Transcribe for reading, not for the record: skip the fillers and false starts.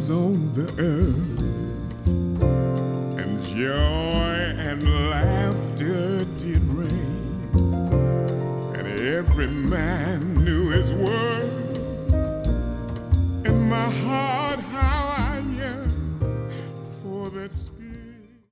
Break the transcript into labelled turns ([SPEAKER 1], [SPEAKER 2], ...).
[SPEAKER 1] was on the earth, and joy and laughter did reign, and every man knew his worth, and my heart